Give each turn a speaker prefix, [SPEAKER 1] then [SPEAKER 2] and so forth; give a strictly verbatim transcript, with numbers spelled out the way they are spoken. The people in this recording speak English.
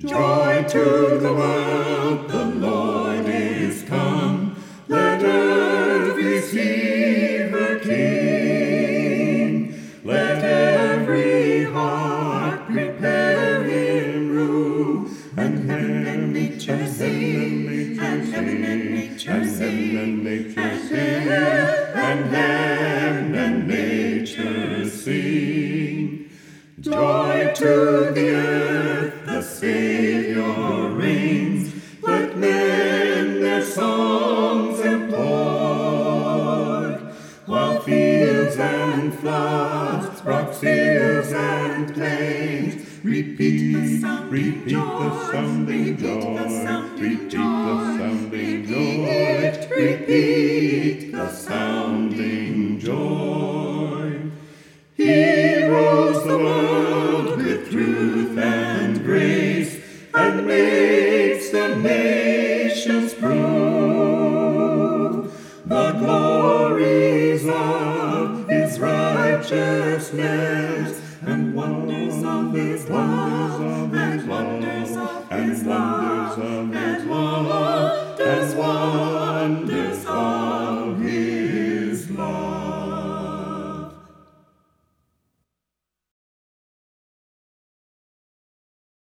[SPEAKER 1] Joy to the world, the Lord is come. Let earth receive her King. Let every heart prepare him room. And heaven and nature sing, and heaven and nature sing, and heaven and nature sing. Joy to the earth, the Savior reigns. Let men their songs employ, while fields and floods, rocks, hills and plains repeat the sounding joy, repeat the sounding joy, repeat the sounding joy. He rules the world with truth and grace, and makes the nations prove the glories of his righteousness and wonders of his love.